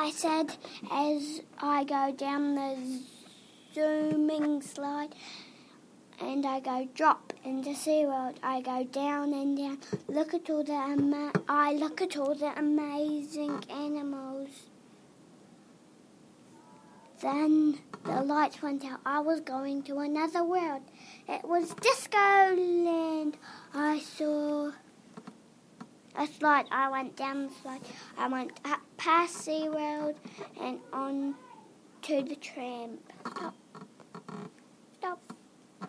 I said as I go down the zooming slide and I go drop into SeaWorld. I go down and down. I look at all the amazing animals. Then the lights went out. I was going to another world. It was Discoland. I saw a slide. I went down the slide. I went up past SeaWorld and on to the tram stop.